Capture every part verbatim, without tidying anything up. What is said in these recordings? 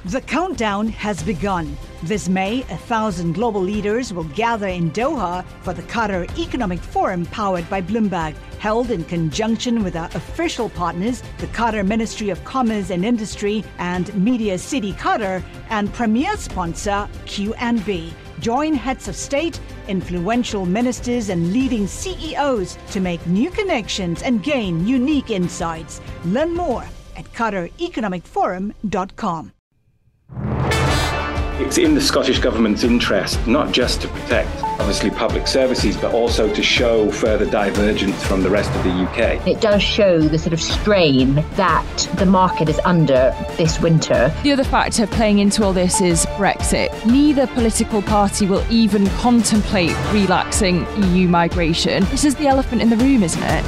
The countdown has begun. This May, a thousand global leaders will gather in Doha for the Qatar Economic Forum powered by Bloomberg, held in conjunction with our official partners, the Qatar Ministry of Commerce and Industry and Media City Qatar, and premier sponsor Q and B. Join heads of state, influential ministers and leading C E Os to make new connections and gain unique insights. Learn more at qatar economic forum dot com. It's in the Scottish Government's interest not just to protect, obviously, public services, but also to show further divergence from the rest of the U K. It does show the sort of strain that the market is under this winter. The other factor playing into all this is Brexit. Neither political party will even contemplate relaxing E U migration. This is the elephant in the room, isn't it?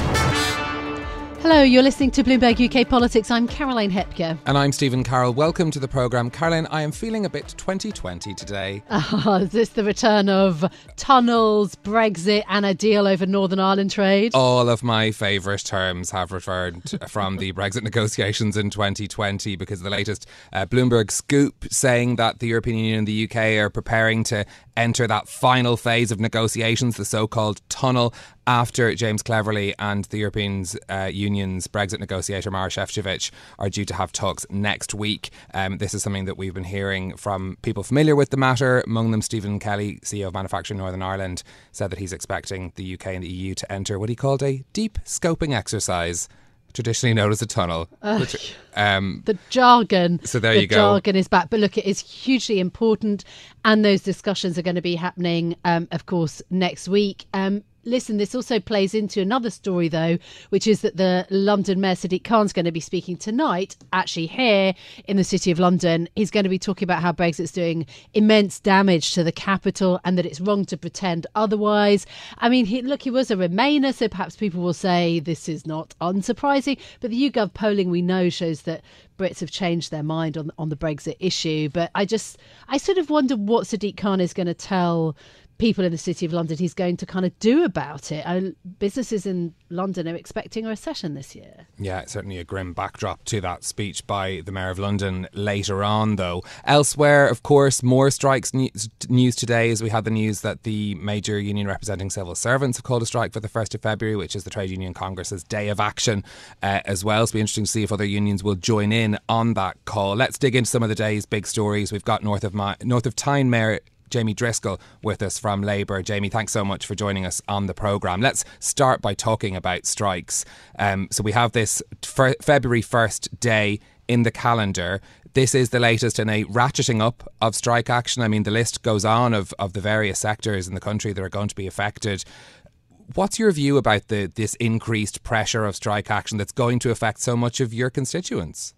Hello, you're listening to Bloomberg U K Politics. I'm Caroline Hepker. And I'm Stephen Carroll. Welcome to the programme. Caroline, I am feeling a bit twenty twenty today. Oh, is this the return of tunnels, Brexit and a deal over Northern Ireland trade? All of my favourite terms have returned from the Brexit negotiations in twenty twenty because of the latest uh, Bloomberg scoop saying that the European Union and the U K are preparing to enter that final phase of negotiations, the so-called tunnel, after James Cleverly and the European uh, Union's Brexit negotiator Maroš Šefčovič are due to have talks next week. Um, this is something that we've been hearing from people familiar with the matter. Among them, Stephen Kelly, C E O of Manufacturing Northern Ireland, said that he's expecting the U K and the E U to enter what he called a deep scoping exercise, traditionally known as a tunnel. Uh, which, um, the jargon. So there the you go. The jargon is back. But look, it is hugely important. And those discussions are going to be happening, um, of course, next week. Um, Listen, this also plays into another story, though, which is that the London Mayor Sadiq Khan's going to be speaking tonight, actually here in the City of London. He's going to be talking about how Brexit's doing immense damage to the capital and that it's wrong to pretend otherwise. I mean, he, look, he was a Remainer, so perhaps people will say this is not unsurprising. But the YouGov polling we know shows that Brits have changed their mind on, on the Brexit issue. But I just, I sort of wonder what Sadiq Khan is going to tell people in the City of London he's going to kind of do about it. I, businesses in London are expecting a recession this year. Yeah, certainly a grim backdrop to that speech by the Mayor of London later on, though. Elsewhere, of course, more strikes news, news today as we had the news that the major union representing civil servants have called a strike for the first of February, which is the Trade Union Congress's day of action uh, as well. So it'll be interesting to see if other unions will join in on that call. Let's dig into some of the day's big stories. We've got North of, My, North of Tyne Mayor Jamie Driscoll with us from Labour. Jamie, thanks so much for joining us on the programme. Let's start by talking about strikes. Um, so we have this fe- February first day in the calendar. This is the latest in a ratcheting up of strike action. I mean, the list goes on of, of the various sectors in the country that are going to be affected. What's your view about the this increased pressure of strike action that's going to affect so much of your constituents?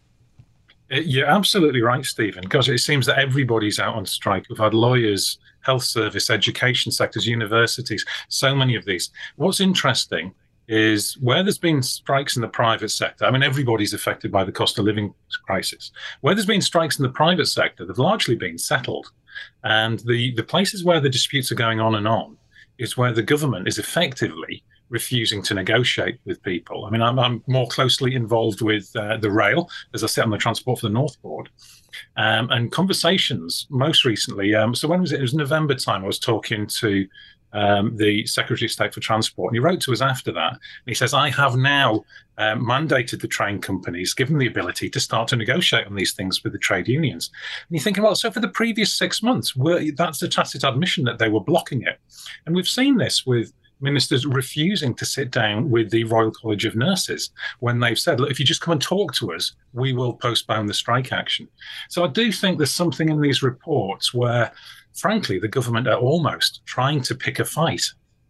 You're absolutely right, Stephen, because it seems that everybody's out on strike. We've had lawyers, health service, education sectors, universities, so many of these. What's interesting is where there's been strikes in the private sector, I mean, everybody's affected by the cost of living crisis. Where there's been strikes in the private sector, they've largely been settled. And the, the places where the disputes are going on and on is where the government is effectively refusing to negotiate with people. I mean, I'm, I'm more closely involved with uh, the rail, as I sit on the Transport for the North Board, um, and conversations most recently. Um, so when was it? It was November time. I was talking to um, the Secretary of State for Transport, and he wrote to us after that. And he says, I have now um, mandated the train companies, given the ability to start to negotiate on these things with the trade unions. And you're thinking, well, so for the previous six months, were, that's a tacit admission that they were blocking it. And we've seen this with ministers refusing to sit down with the Royal College of Nurses when they've said, look, if you just come and talk to us, we will postpone the strike action. So I do think there's something in these reports where, frankly, the government are almost trying to pick a fight.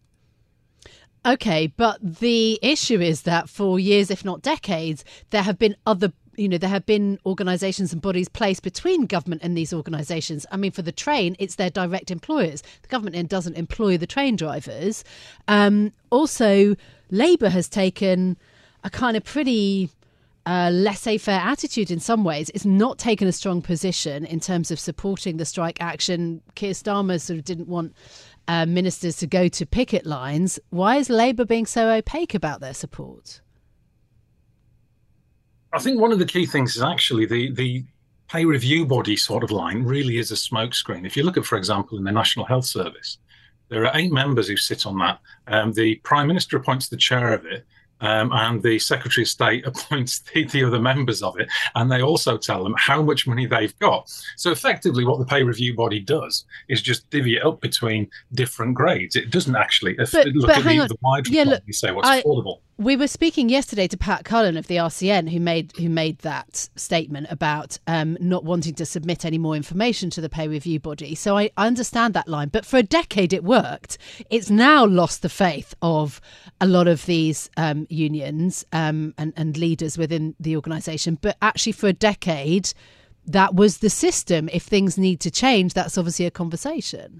OK, but the issue is that for years, if not decades, there have been other You know, there have been organisations and bodies placed between government and these organisations. I mean, for the train, it's their direct employers. The government doesn't employ the train drivers. Um, also, Labour has taken a kind of pretty uh, laissez-faire attitude in some ways. It's not taken a strong position in terms of supporting the strike action. Keir Starmer sort of didn't want uh, ministers to go to picket lines. Why is Labour being so opaque about their support? I think one of the key things is actually the the pay review body sort of line really is a smokescreen. If you look at, for example, in the National Health Service, there are eight members who sit on that. Um, the Prime Minister appoints the chair of it, um, and the Secretary of State appoints the, the other members of it, and they also tell them how much money they've got. So effectively what the pay review body does is just divvy it up between different grades. It doesn't actually but, look but at the, on. the wider yeah, economy and say what's I, affordable. We were speaking yesterday to Pat Cullen of the R C N, who made who made that statement about um, not wanting to submit any more information to the pay review body. So I, I understand that line. But for a decade it worked. It's now lost the faith of a lot of these um, unions um, and, and leaders within the organisation. But actually for a decade, that was the system. If things need to change, that's obviously a conversation.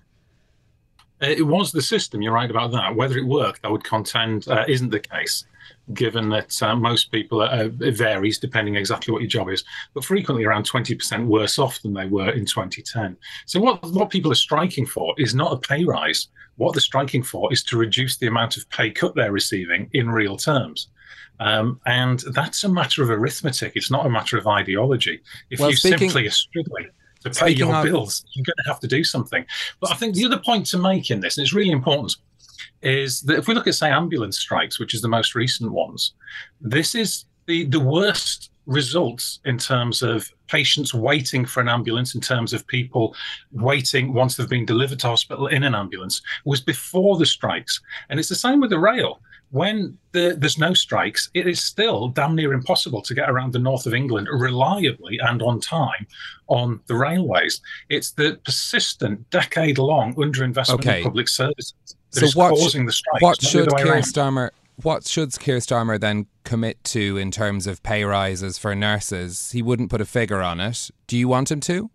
It was the system, you're right about that. Whether it worked, I would contend, uh, isn't the case, given that uh, most people, uh, it varies depending exactly what your job is, but frequently around twenty percent worse off than they were in twenty ten. So what, what people are striking for is not a pay rise. What they're striking for is to reduce the amount of pay cut they're receiving in real terms. Um, and that's a matter of arithmetic. It's not a matter of ideology. If well, you speaking- simply are struggling to pay Speaking your of, bills, you're going to have to do something. But I think the other point to make in this, and it's really important, is that if we look at, say, ambulance strikes, which is the most recent ones, this is the, the worst results in terms of patients waiting for an ambulance, in terms of people waiting once they've been delivered to hospital in an ambulance, was before the strikes. And it's the same with the rail. When the, there's no strikes, it is still damn near impossible to get around the north of England reliably and on time on the railways. It's the persistent, decade-long underinvestment okay. in public services that so is what causing sh- the strikes. What should the Keir around. Starmer? What should Keir Starmer then commit to in terms of pay rises for nurses? He wouldn't put a figure on it. Do you want him to?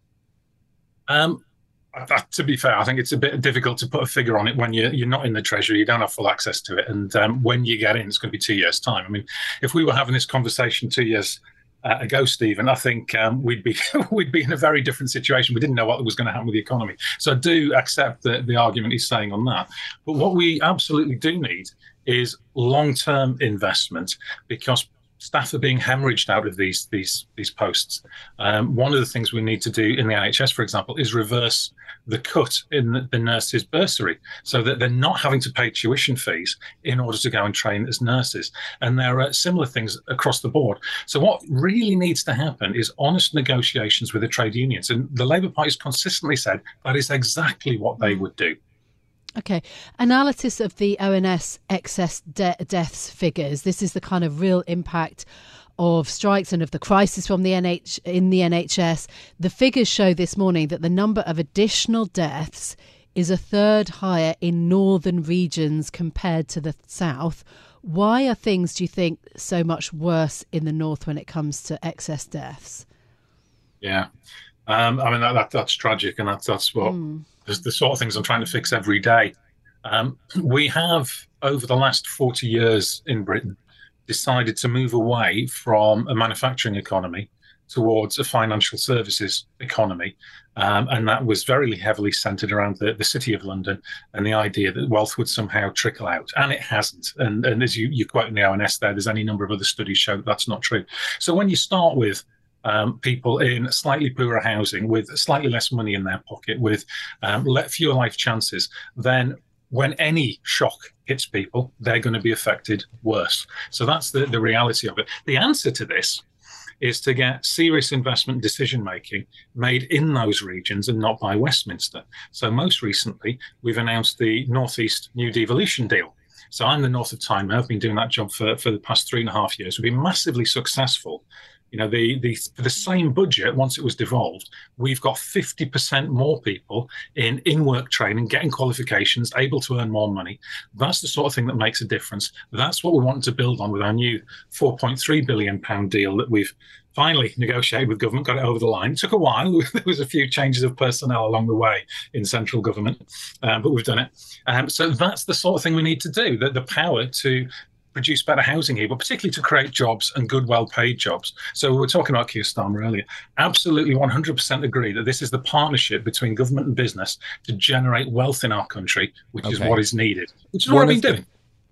Um. That, to be fair, I think it's a bit difficult to put a figure on it when you're, you're not in the Treasury, you don't have full access to it. And um, when you get in, it's going to be two years' time. I mean, if we were having this conversation two years uh, ago, Stephen, I think um, we'd be we'd be in a very different situation. We didn't know what was going to happen with the economy. So I do accept the, the argument he's saying on that. But what we absolutely do need is long-term investment, because staff are being hemorrhaged out of these these these posts. Um, one of the things we need to do in the N H S, for example, is reverse the cut in the, the nurses' bursary, so that they're not having to pay tuition fees in order to go and train as nurses. And there are similar things across the board. So what really needs to happen is honest negotiations with the trade unions. And the Labour Party has consistently said that is exactly what they would do. Okay. Analysis of the O N S excess de- deaths figures. This is the kind of real impact of strikes and of the crisis from the N H in the N H S. The figures show this morning that the number of additional deaths is a third higher in northern regions compared to the south. Why are things, do you think, so much worse in the north when it comes to excess deaths? Yeah. Um, I mean, that, that, that's tragic, and that's, that's what Mm. the, the sort of things I'm trying to fix every day. Um, we have, over the last forty years in Britain, decided to move away from a manufacturing economy towards a financial services economy. Um, and that was very heavily centred around the, the City of London and the idea that wealth would somehow trickle out. And it hasn't. And, and as you, you quote in the O N S there, there's any number of other studies show that that's not true. So when you start with Um, people in slightly poorer housing with slightly less money in their pocket, with um, fewer life chances, then when any shock hits people, they're going to be affected worse. So that's the, the reality of it. The answer to this is to get serious investment decision-making made in those regions and not by Westminster. So most recently, we've announced the North East New Devolution Deal. So I'm the North of Tyne. I've been doing that job for, for the past three and a half years. We've been massively successful. You know, the, the for the same budget, once it was devolved, we've got fifty percent more people in in-work training, getting qualifications, able to earn more money. That's the sort of thing that makes a difference. That's what we want to build on with our new four point three billion pounds deal that we've finally negotiated with government, got it over the line. It took a while. There was a few changes of personnel along the way in central government, um, but we've done it. Um, so that's the sort of thing we need to do, the, the power to produce better housing here, but particularly to create jobs and good, well-paid jobs. So we were talking about Keir Starmer earlier. Absolutely one hundred percent agree that this is the partnership between government and business to generate wealth in our country, which Okay. is what is needed, which is One what we've of been the- doing.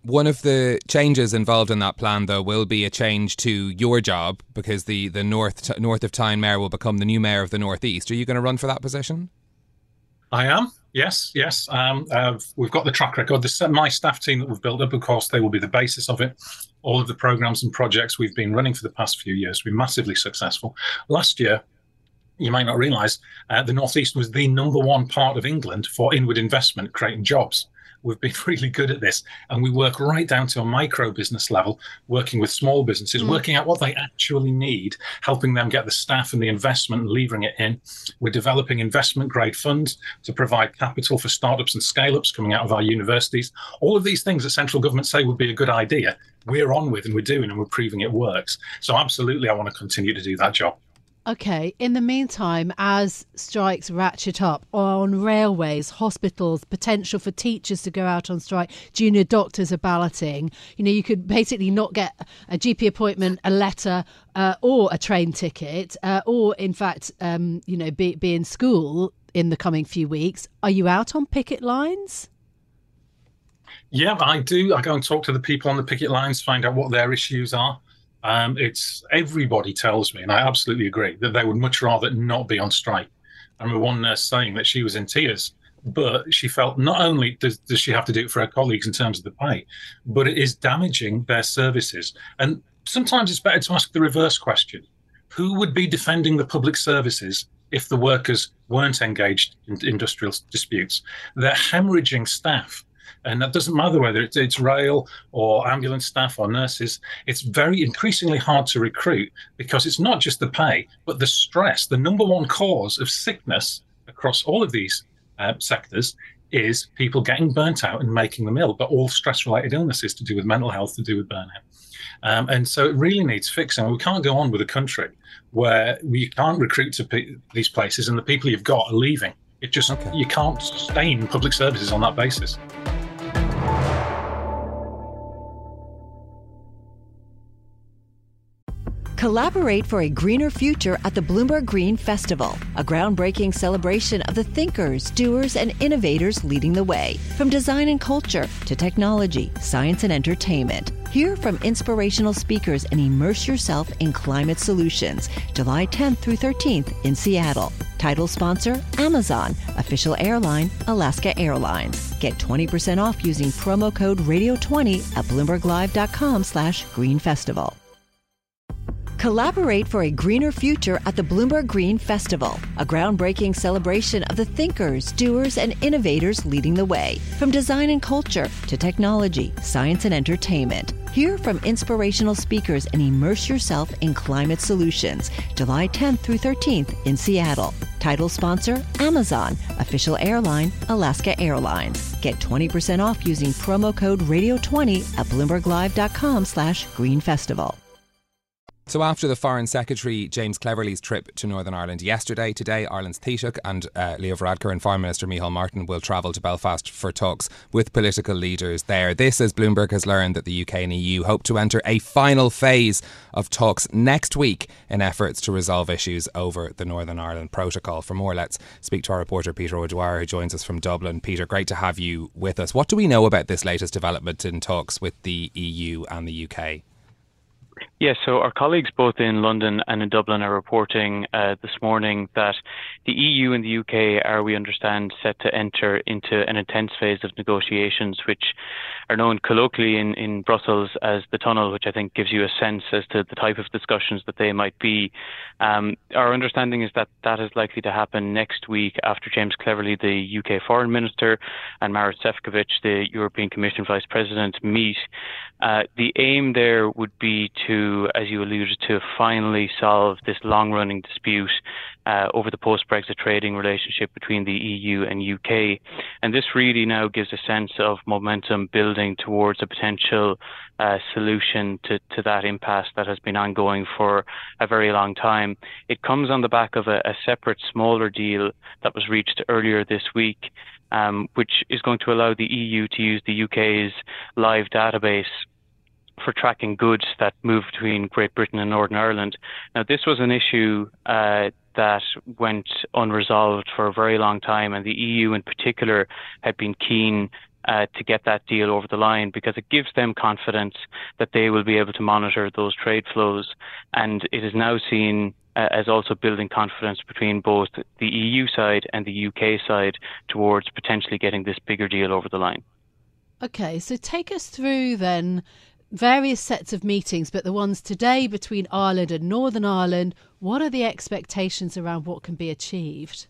one of the changes involved in that plan, though, will be a change to your job, because the, the North North of Tyne mayor will become the new mayor of the North East. Are you going to run for that position? I am. Yes, yes. Um, uh, we've got the track record. The, my staff team that we've built up, of course, they will be the basis of it. All of the programs and projects we've been running for the past few years have been massively successful. Last year, you might not realise, uh, the North East was the number one part of England for inward investment, creating jobs. We've been really good at this, and we work right down to a micro business level, working with small businesses, mm. working out what they actually need, helping them get the staff and the investment and levering it in. We're developing investment grade funds to provide capital for startups and scale-ups coming out of our universities. All of these things that central government say would be a good idea, we're on with and we're doing, and we're proving it works. So absolutely, I want to continue to do that job. Okay, in the meantime, as strikes ratchet up on railways, hospitals, potential for teachers to go out on strike, junior doctors are balloting, you know, you could basically not get a G P appointment, a letter uh, or a train ticket, uh, or in fact, um, you know, be, be in school in the coming few weeks. Are you out on picket lines? Yeah, I do. I go and talk to the people on the picket lines, find out what their issues are. Um, it's everybody tells me, and I absolutely agree, that they would much rather not be on strike. I remember one nurse saying that she was in tears, but she felt not only does, does she have to do it for her colleagues in terms of the pay, but it is damaging their services. And sometimes it's better to ask the reverse question. Who would be defending the public services if the workers weren't engaged in industrial disputes? They're hemorrhaging staff. And that doesn't matter whether it's, it's rail or ambulance staff or nurses. It's very increasingly hard to recruit because it's not just the pay, but the stress. The number one cause of sickness across all of these uh, sectors is people getting burnt out and making them ill, but all stress-related illnesses to do with mental health, to do with burnout. Um, and so it really needs fixing. We can't go on with a country where we can't recruit to p- these places and the people you've got are leaving. It just, okay. You can't sustain public services on that basis. Collaborate for a greener future at the Bloomberg Green Festival, a groundbreaking celebration of the thinkers, doers, and innovators leading the way. From design and culture to technology, science, and entertainment. Hear from inspirational speakers and immerse yourself in climate solutions. July tenth through thirteenth in Seattle. Title sponsor, Amazon. Official airline, Alaska Airlines. Get twenty percent off using promo code radio twenty at bloomberglive.com slash green festival. Collaborate for a greener future at the Bloomberg Green Festival, a groundbreaking celebration of the thinkers, doers, and innovators leading the way. From design and culture to technology, science, and entertainment. Hear from inspirational speakers and immerse yourself in climate solutions. July tenth through thirteenth in Seattle. Title sponsor, Amazon. Official airline, Alaska Airlines. Get twenty percent off using promo code radio twenty at bloomberglive.com slash green festival. So after the Foreign Secretary James Cleverly's trip to Northern Ireland yesterday, today Ireland's Taoiseach and uh, Leo Varadkar and Foreign Minister Micheál Martin will travel to Belfast for talks with political leaders there. This, as Bloomberg has learned, that the U K and E U hope to enter a final phase of talks next week in efforts to resolve issues over the Northern Ireland Protocol. For more, let's speak to our reporter Peter O'Dwyer, who joins us from Dublin. Peter, great to have you with us. What do we know about this latest development in talks with the E U and the U K? Yes, so our colleagues both in London and in Dublin are reporting uh, this morning that the E U and the U K are, we understand, set to enter into an intense phase of negotiations, which are known colloquially in, in Brussels as the tunnel, which I think gives you a sense as to the type of discussions that they might be. Um, our understanding is that that is likely to happen next week after James Cleverly, the U K Foreign Minister, and Maroš Šefčovič, the European Commission Vice President, meet. Uh, the aim there would be to, as you alluded to, finally solve this long-running dispute uh, over the post-Brexit trading relationship between the E U and U K. And this really now gives a sense of momentum building towards a potential uh, solution to, to that impasse that has been ongoing for a very long time. It comes on the back of a, a separate, smaller deal that was reached earlier this week, um, which is going to allow the E U to use the U K's live database for tracking goods that move between Great Britain and Northern Ireland. Now, this was an issue uh, that went unresolved for a very long time, and the E U in particular had been keen uh, to get that deal over the line, because it gives them confidence that they will be able to monitor those trade flows. And it is now seen uh, as also building confidence between both the E U side and the U K side towards potentially getting this bigger deal over the line. Okay, so take us through then various sets of meetings, but the ones today between Ireland and Northern Ireland, what are the expectations around what can be achieved?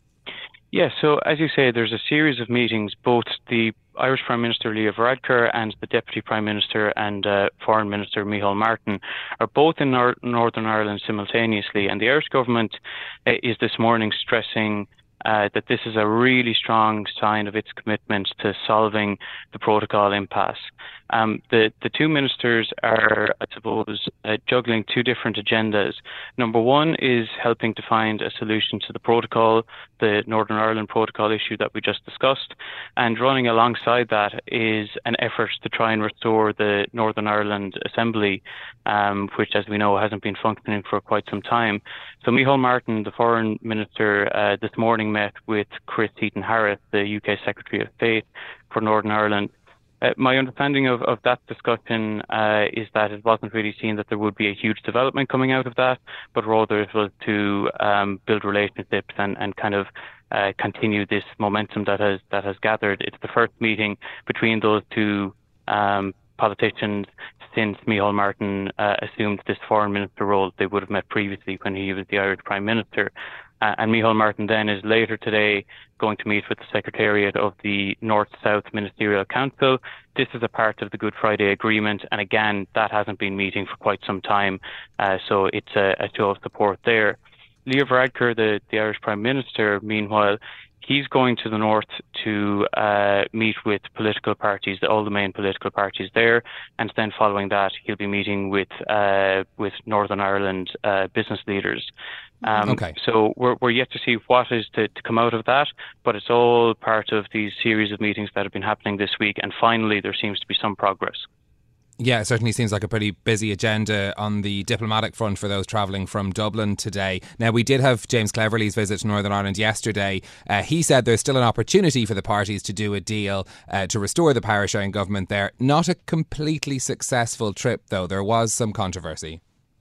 Yes, yeah, so as you say, there's a series of meetings. Both the Irish Prime Minister Leo Varadkar and the Deputy Prime Minister and uh, Foreign Minister Micheál Martin are both in Nor- Northern Ireland simultaneously, and the Irish government uh, is this morning stressing Uh, that this is a really strong sign of its commitment to solving the protocol impasse. Um, the, the two ministers are, I suppose, uh, juggling two different agendas. Number one is helping to find a solution to the protocol, the Northern Ireland protocol issue that we just discussed, and running alongside that is an effort to try and restore the Northern Ireland Assembly, um, which, as we know, hasn't been functioning for quite some time. So Micheál Martin, the Foreign Minister, uh, this morning met with Chris Heaton-Harris, the U K Secretary of State for Northern Ireland. Uh, my understanding of, of that discussion uh, is that it wasn't really seen that there would be a huge development coming out of that, but rather it was to um, build relationships and, and kind of uh, continue this momentum that has that has gathered. It's the first meeting between those two um, politicians since Micheál Martin uh, assumed this foreign minister role. They would have met previously when he was the Irish Prime Minister. Uh, and Micheál Martin then is later today going to meet with the Secretariat of the North-South Ministerial Council. This is a part of the Good Friday Agreement, and again, that hasn't been meeting for quite some time, uh, so it's a, a show of support there. Leo Varadkar, the, the Irish Prime Minister, meanwhile, he's going to the north to uh, meet with political parties, all the main political parties there, and then following that, he'll be meeting with uh, with Northern Ireland uh, business leaders. Um, okay. So we're we're yet to see what is to, to come out of that, but it's all part of these series of meetings that have been happening this week, and finally there seems to be some progress. Yeah, it certainly seems like a pretty busy agenda on the diplomatic front for those travelling from Dublin today. Now, we did have James Cleverly's visit to Northern Ireland yesterday. Uh, he said there's still an opportunity for the parties to do a deal uh, to restore the power-sharing government there. Not a completely successful trip, though. There was some controversy.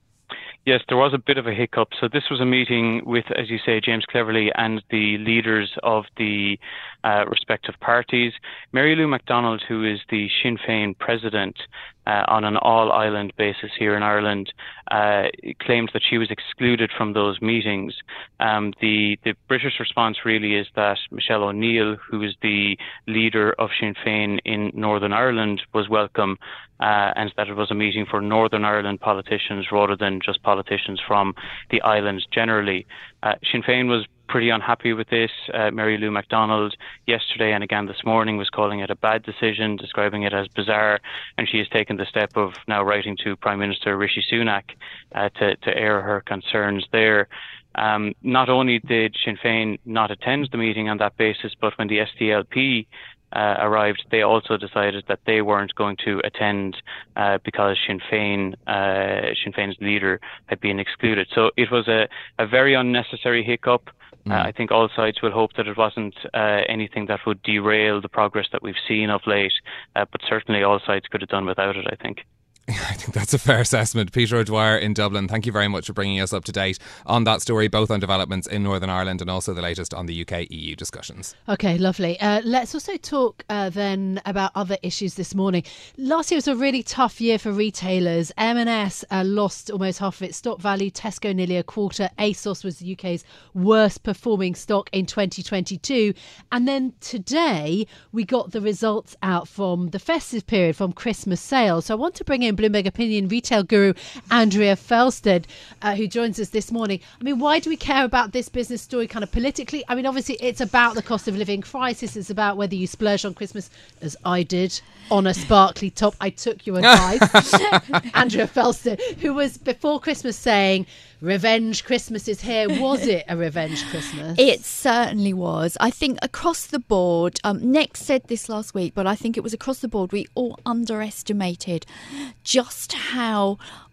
Yes, there was a bit of a hiccup. So this was a meeting with, as you say, James Cleverly and the leaders of the uh, respective parties. Mary Lou McDonald, who is the Sinn Féin president uh, on an all-island basis here in Ireland, uh, claimed that she was excluded from those meetings. Um, the, the British response really is that Michelle O'Neill, who is the leader of Sinn Féin in Northern Ireland, was welcome, uh, and that it was a meeting for Northern Ireland politicians rather than just politicians from the islands generally. Uh, Sinn Féin was pretty unhappy with this. Uh, Mary Lou McDonald yesterday and again this morning was calling it a bad decision, describing it as bizarre, and she has taken the step of now writing to Prime Minister Rishi Sunak uh, to, to air her concerns there. Um, not only did Sinn Féin not attend the meeting on that basis, but when the S D L P Uh, arrived, they also decided that they weren't going to attend uh, because Sinn Féin, uh, Sinn Féin's leader had been excluded. So it was a, a very unnecessary hiccup. Mm. Uh, I think all sides will hope that it wasn't uh, anything that would derail the progress that we've seen of late, uh, but certainly all sides could have done without it, I think. I think that's a fair assessment. Peter O'Dwyer in Dublin, thank you very much for bringing us up to date on that story, both on developments in Northern Ireland and also the latest on the U K E U discussions. OK, lovely. Uh, let's also talk uh, then about other issues this morning. Last year was a really tough year for retailers. M and S uh, lost almost half of its stock value, Tesco nearly a quarter, ASOS was the U K's worst performing stock in twenty twenty-two. And then today we got the results out from the festive period, from Christmas sales. So I want to bring in Bloomberg Opinion retail guru Andrea Felsted, uh, who joins us this morning. I mean, why do we care about this business story kind of politically? I mean, obviously it's about the cost of living crisis. It's about whether you splurge on Christmas, as I did, on a sparkly top. I took your advice. Andrea Felsted, who was before Christmas saying revenge Christmas is here. Was it a revenge Christmas? It certainly was. I think across the board, um, Next said this last week, but I think it was across the board, we all underestimated just how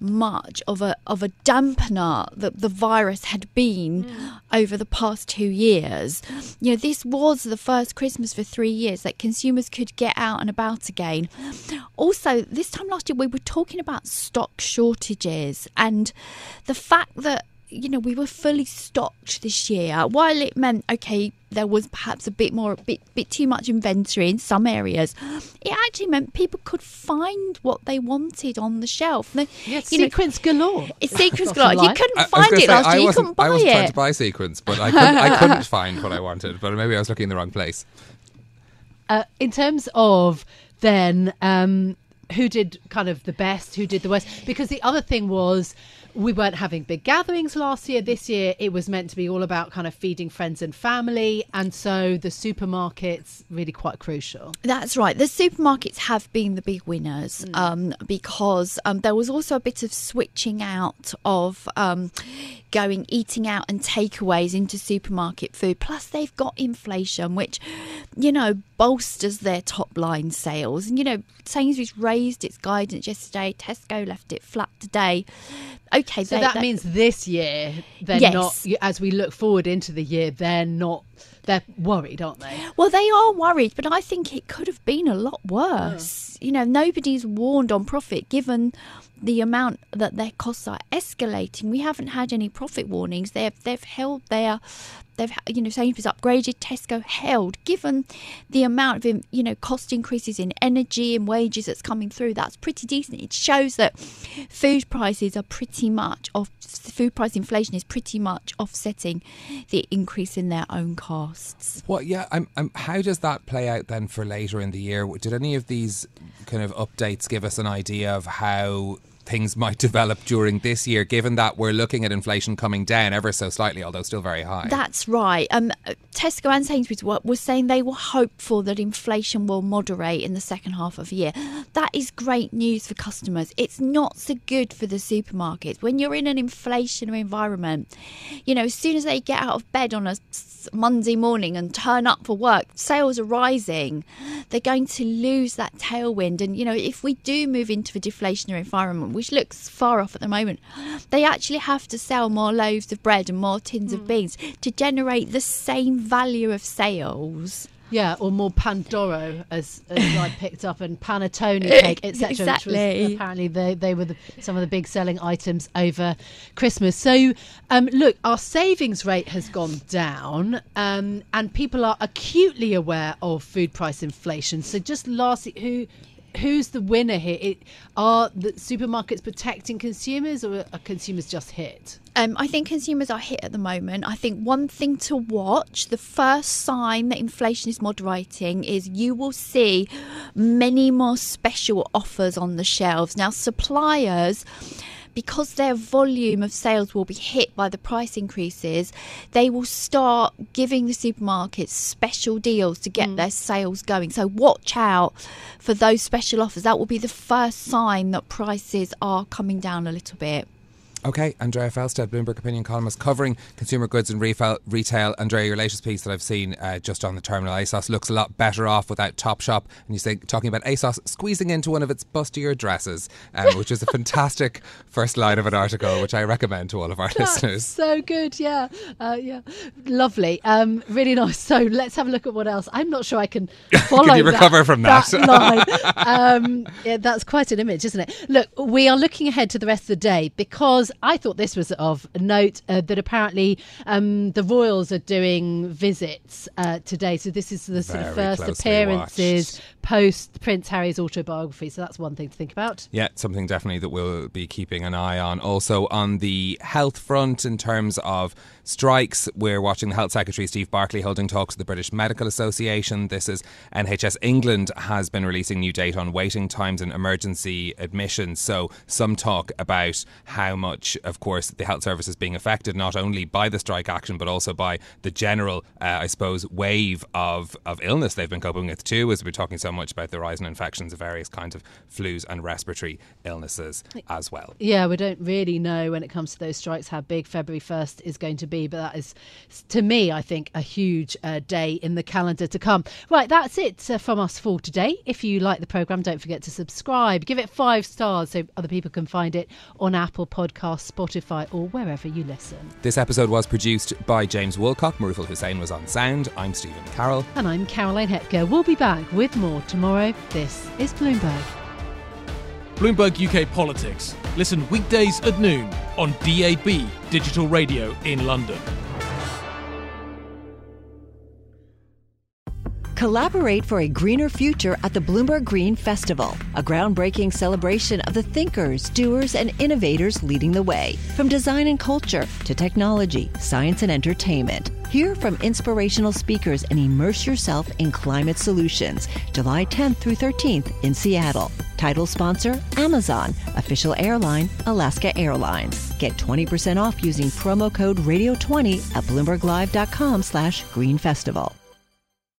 much of a of a dampener that the virus had been mm. over the past two years. You know, this was the first Christmas for three years that consumers could get out and about again. Also, this time last year we were talking about stock shortages and the fact that, you know, we were fully stocked this year. While it meant, okay, there was perhaps a bit more, a bit, bit too much inventory in some areas, it actually meant people could find what they wanted on the shelf. Now, yeah, you sequence know, galore. It's sequence galore. You couldn't I, find I it say, last I year. You couldn't buy I wasn't it. trying to buy sequence, but I couldn't, I couldn't find what I wanted. But maybe I was looking in the wrong place. Uh, in terms of then um, who did kind of the best, who did the worst, because the other thing was, we weren't having big gatherings last year. This year, it was meant to be all about kind of feeding friends and family. And so the supermarkets really quite crucial. That's right. The supermarkets have been the big winners mm. um, because um, there was also a bit of switching out of um, going, eating out and takeaways into supermarket food. Plus, they've got inflation, which, you know, bolsters their top line sales. And, you know, Sainsbury's raised its guidance yesterday. Tesco left it flat today. Okay, so they, that they, means this year they're yes. not, as we look forward into the year, they're not, they're worried, aren't they? Well, they are worried, but I think it could have been a lot worse. Yeah. You know, nobody's warned on profit given the amount that their costs are escalating. We haven't had any profit warnings. They've they've held their, they've you know, Sainsbury's upgraded, Tesco held. Given the amount of you know cost increases in energy and wages that's coming through, that's pretty decent. It shows that food prices are pretty much off. Food price inflation is pretty much offsetting the increase in their own costs. Well, yeah. I'm, I'm, how does that play out then for later in the year? Did any of these kind of updates give us an idea of how things might develop during this year, given that we're looking at inflation coming down ever so slightly, although still very high? That's right. Um, Tesco and Sainsbury's were, were saying they were hopeful that inflation will moderate in the second half of the year. That is great news for customers. It's not so good for the supermarkets. When you're in an inflationary environment, you know, as soon as they get out of bed on a Monday morning and turn up for work, sales are rising. They're going to lose that tailwind. And, you know, if we do move into a deflationary environment, which looks far off at the moment, they actually have to sell more loaves of bread and more tins mm. of beans to generate the same value of sales. Yeah, or more Pandoro, as, as I picked up, and panettone cake, et cetera. Exactly. Which was, apparently they, they were the, some of the big selling items over Christmas. So, um, look, our savings rate has gone down, um, and people are acutely aware of food price inflation. So just lastly, who... Who's the winner here? It, are the supermarkets protecting consumers, or are consumers just hit? Um, I think consumers are hit at the moment. I think one thing to watch, the first sign that inflation is moderating, is you will see many more special offers on the shelves. Now, suppliers, because their volume of sales will be hit by the price increases, they will start giving the supermarkets special deals to get mm. their sales going. So watch out for those special offers. That will be the first sign that prices are coming down a little bit. Okay, Andrea Felsted, Bloomberg Opinion columnist covering consumer goods and retail. Andrea, your latest piece that I've seen uh, just on the terminal, ASOS looks a lot better off without Topshop. And you say, talking about ASOS squeezing into one of its bustier dresses, um, which is a fantastic first line of an article, which I recommend to all of our That's listeners. So good, yeah. Uh, yeah, lovely. Um, really nice. So let's have a look at what else. I'm not sure I can follow Can you recover that, from that? that line. Um, yeah, that's quite an image, isn't it? Look, we are looking ahead to the rest of the day because I thought this was of note uh, that apparently um, the royals are doing visits uh, today. So this is the sort of Very first closely appearances watched. post Prince Harry's autobiography. So that's one thing to think about. Yeah, something definitely that we'll be keeping an eye on. Also on the health front, in terms of strikes, we're watching the Health Secretary Steve Barclay holding talks with the British Medical Association. This is N H S England has been releasing new data on waiting times and emergency admissions. So some talk about how much, of course, the health service is being affected not only by the strike action but also by the general, uh, I suppose, wave of, of illness they've been coping with too, as we're talking so much about the rise in infections of various kinds of flus and respiratory illnesses as well. Yeah, we don't really know when it comes to those strikes how big February first is going to be. be, but that is, to me, I think, a huge uh, day in the calendar to come. Right, that's it uh, from us for today. If you like the programme, don't forget to subscribe. Give it five stars so other people can find it on Apple Podcasts, Spotify, or wherever you listen. This episode was produced by James Woolcock. Marufal Hussain was on sound. I'm Stephen Carroll. And I'm Caroline Hepker. We'll be back with more tomorrow. This is Bloomberg. Bloomberg U K Politics. Listen weekdays at noon on D A B Digital Radio in London. Collaborate for a greener future at the Bloomberg Green Festival, a groundbreaking celebration of the thinkers, doers, and innovators leading the way. From design and culture to technology, science, and entertainment. Hear from inspirational speakers and immerse yourself in climate solutions. July tenth through thirteenth in Seattle. Title sponsor, Amazon. Official airline, Alaska Airlines. Get twenty percent off using promo code radio twenty at bloomberg live dot com slash green festival.